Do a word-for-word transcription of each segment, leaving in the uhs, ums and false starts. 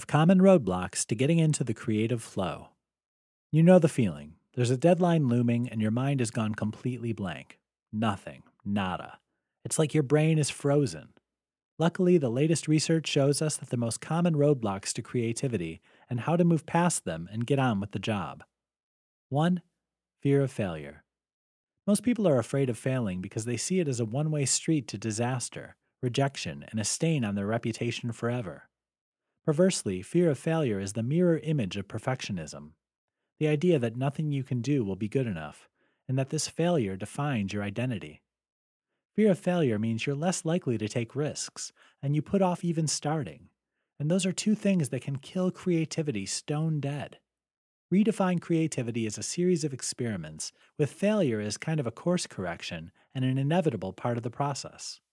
five common roadblocks to getting into the creative flow. You know the feeling. There's a deadline looming and your mind has gone completely blank. Nothing. Nada. It's like your brain is frozen. Luckily, the latest research shows us that the most common roadblocks to creativity and how to move past them and get on with the job. one. Fear of failure. Most people are afraid of failing because they see it as a one-way street to disaster, rejection, and a stain on their reputation forever. Perversely, fear of failure is the mirror image of perfectionism. The idea that nothing you can do will be good enough, and that this failure defines your identity. Fear of failure means you're less likely to take risks, and you put off even starting. And those are two things that can kill creativity stone dead. Redefine creativity as a series of experiments, with failure as kind of a course correction and an inevitable part of the process.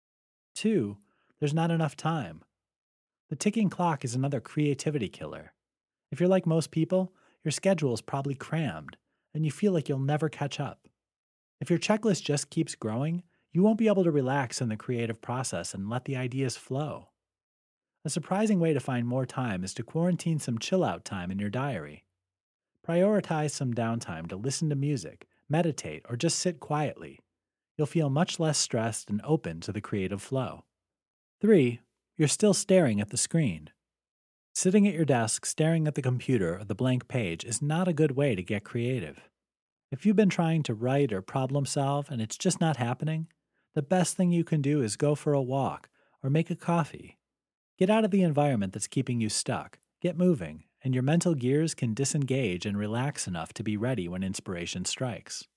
two. There's not enough time. The ticking clock is another creativity killer. If you're like most people, your schedule is probably crammed, and you feel like you'll never catch up. If your checklist just keeps growing, you won't be able to relax in the creative process and let the ideas flow. A surprising way to find more time is to quarantine some chill-out time in your diary. Prioritize some downtime to listen to music, meditate, or just sit quietly. You'll feel much less stressed and open to the creative flow. three. You're still staring at the screen. Sitting at your desk staring at the computer or the blank page is not a good way to get creative. If you've been trying to write or problem solve and it's just not happening, the best thing you can do is go for a walk or make a coffee. Get out of the environment that's keeping you stuck, get moving, and your mental gears can disengage and relax enough to be ready when inspiration strikes.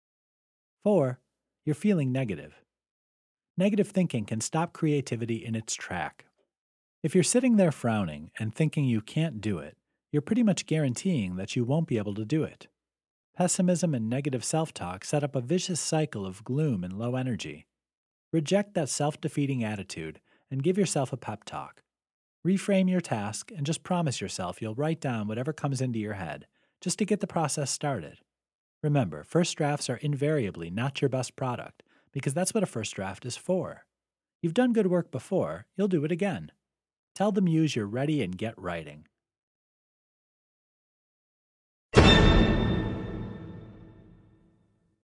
four. You're feeling negative. Negative thinking can stop creativity in its track. If you're sitting there frowning and thinking you can't do it, you're pretty much guaranteeing that you won't be able to do it. Pessimism and negative self-talk set up a vicious cycle of gloom and low energy. Reject that self-defeating attitude and give yourself a pep talk. Reframe your task and just promise yourself you'll write down whatever comes into your head, just to get the process started. Remember, first drafts are invariably not your best product, because that's what a first draft is for. You've done good work before, you'll do it again. Tell the muse you're ready and get writing.